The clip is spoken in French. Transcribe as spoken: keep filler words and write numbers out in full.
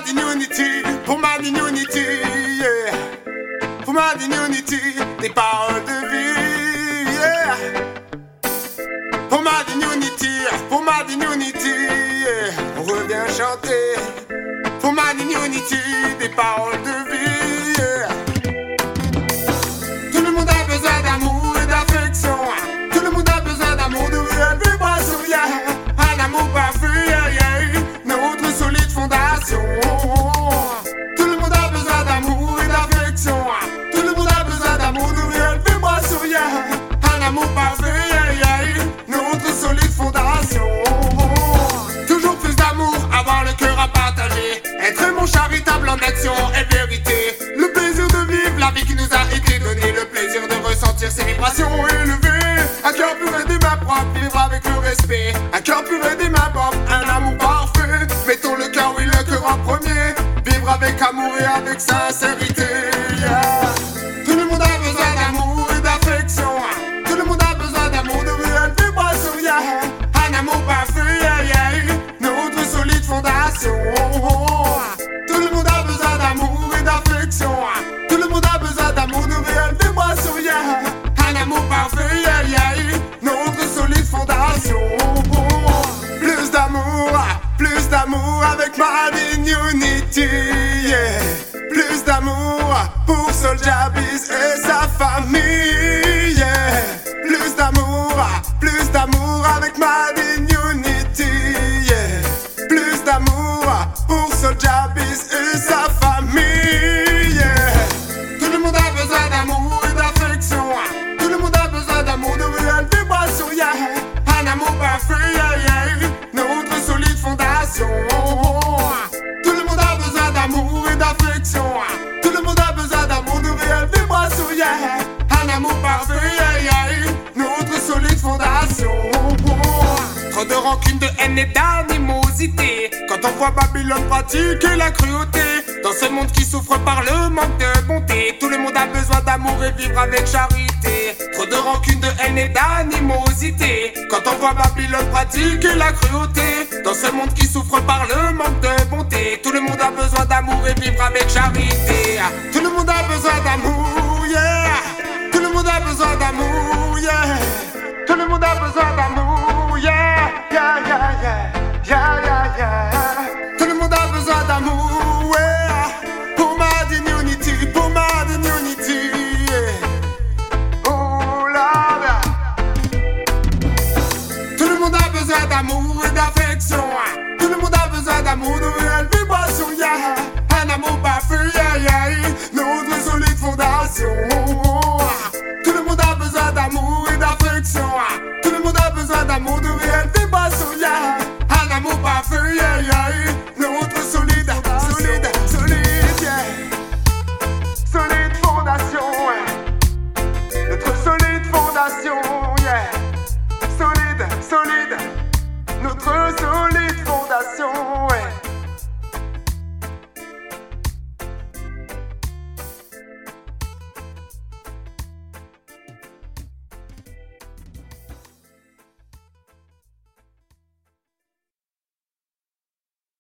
Made in Unity, pour Made in Unity, yeah. Pour Made in Unity, des paroles de vie, yeah. Pour Made in Unity, pour Made in Unity, yeah. On revient chanter. Pour Made in Unity, des paroles de vie, yeah. Tout le monde a besoin d'amour et d'affection. Tout le monde a besoin d'amour, de réelle vibration, yeah. Un amour parfait, yeah, yeah. Notre solide fondation. Tout le monde a besoin d'amour et d'affection. Tout le monde a besoin d'amour, de réelle vibration, yeah. Un amour parfait, yeah, yeah. Notre solide fondation. Toujours plus d'amour, avoir le cœur à partager. Être mon charitable en action et vérité. Le plaisir de vivre la vie qui nous a été donnée. Le plaisir de ressentir ses vibrations élevées. Un cœur pur et des mains propres, vivre avec le respect. Un cœur pur et des mains propres, un amour parfait. Mettons le cœur, oui, le cœur en premier. Vivre avec amour et avec sincérité, yeah. Tout le monde a besoin d'amour et d'affection. Tout le monde a besoin d'amour, de réelle vibration, yeah. Un amour parfait, yeah, yeah. Notre solide fondation. Tout le monde a besoin d'amour et d'affection. Tout le monde a besoin d'amour, de réelle vibration, yeah. Un amour parfait, yeah, yeah. Notre solide fondation. Plus d'amour, plus d'amour avec Made in Unity, yeah. Plus d'amour pour Soulja Biz et sa famille, yeah. Plus d'amour, plus d'amour avec Made in Unity, yeah. Plus d'amour pour Soulja Biz et sa famille, yeah. Tout le monde a besoin d'amour et d'affection. Tout le monde a besoin d'amour, de réelle vibration, yeah. Un amour parfait, yeah, yeah. Notre solide fondation. Tout le monde a besoin d'amour et d'affection. Tout le monde a besoin d'amour, de réelle vibration, yeah. Un amour parfait, yeah, yeah. Notre solide fondation. Trop de rancune, de haine et d'animosité. Quand on voit Babylone pratiquer la cruauté. Dans ce monde qui souffre par le manque de bonté. Tout le monde a besoin d'amour et vivre avec charité. Trop de rancune, de haine et d'animosité. Quand on voit Babylone pratiquer la cruauté. Dans ce monde qui souffre par le manque de bonté. Tout le monde a besoin d'amour et vivre avec charité. Tout le monde a besoin d'amour, yeah. Tout le monde a besoin d'amour, yeah. Tout le monde a besoin d'amour, yeah. Yeah, yeah, yeah. Yeah, yeah, yeah. Tout le monde a besoin d'amour, yeah. Pour Made in Unity, pour Made in Unity, yeah. Oh là là. Tout le monde a besoin d'amour et d'affection. Tout le monde a besoin d'amour, de réelle vibration, yeah. Un amour parfait, yeah, yeah. Notre solide fondation. Tout le monde a besoin d'amour et d'affection. Tout le monde a besoin d'amour, de réelle vibration, yeah. Un amour parfait, yeah, yeah. Notre solide, solide, solide, yeah. Solide fondation, yeah. Notre solide fondation, yeah. Solide, solide. Notre solide fondation, ouais.